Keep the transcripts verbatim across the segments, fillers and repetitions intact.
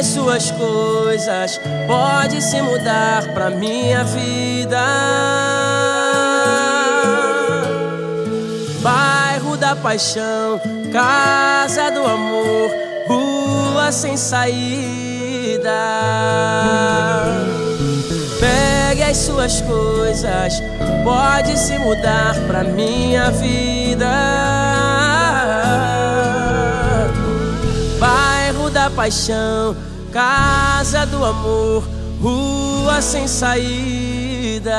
as suas coisas, pode se mudar pra minha vida. Bairro da paixão, casa do amor, rua sem saída. Pegue as suas coisas, pode se mudar pra minha vida. Bairro da paixão, casa do amor, rua sem saída.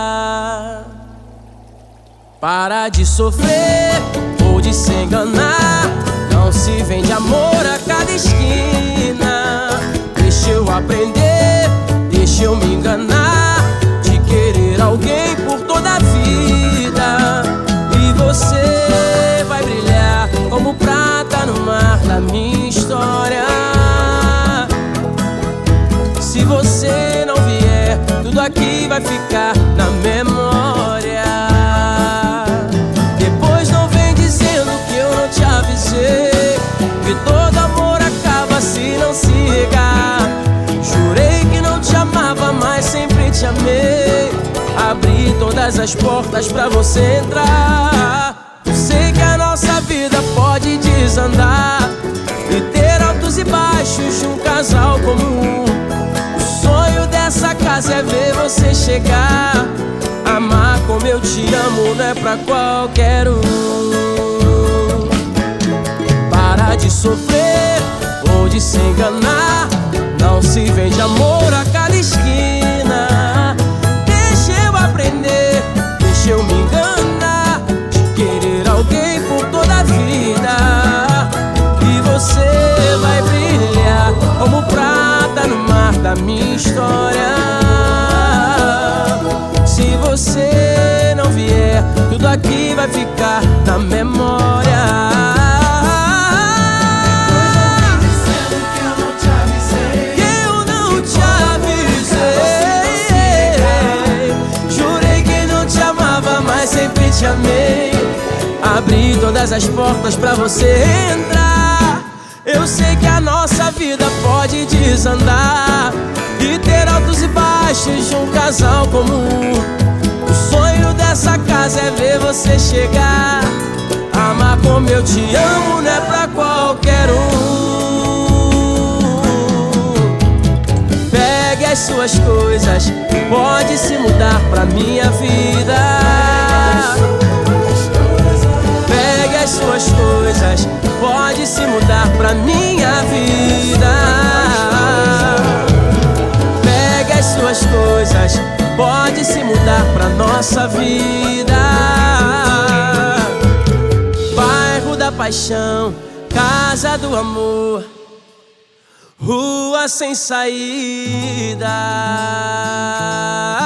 Para de sofrer ou de se enganar, não se vende amor a cada esquina. Deixa eu aprender, deixa eu me enganar, de querer alguém por toda a vida. E você vai brilhar como prata no mar da minha história. Se você não vier, tudo aqui vai ficar na memória. Depois não vem dizendo que eu não te avisei, que todo amor acaba se não se regar. Jurei que não te amava, mas sempre te amei. Abri todas as portas pra você entrar. Eu sei que a nossa vida pode desandar e ter altos e baixos de um casal comum. O sonho dessa casa é ver você chegar. Amar como eu te amo não é pra qualquer um. Para de sofrer ou de se enganar, não se vende amor a cada esquina. Deixa eu aprender, deixa eu me enganar, de querer alguém por toda a vida. E você vai brilhar como prata no mar da minha história. Se você não vier, tudo aqui vai ficar na memória. Sempre te amei, abri todas as portas pra você entrar. Eu sei que a nossa vida pode desandar e ter altos e baixos de um casal comum. O sonho dessa casa é ver você chegar. Amar como eu te amo não é pra qualquer um. Pegue as suas coisas, pode se mudar pra minha vida. Pegue as suas coisas, pode se mudar pra minha vida. Pegue as suas coisas, pode se mudar pra nossa vida. Bairro da paixão, casa do amor, rua sem saída.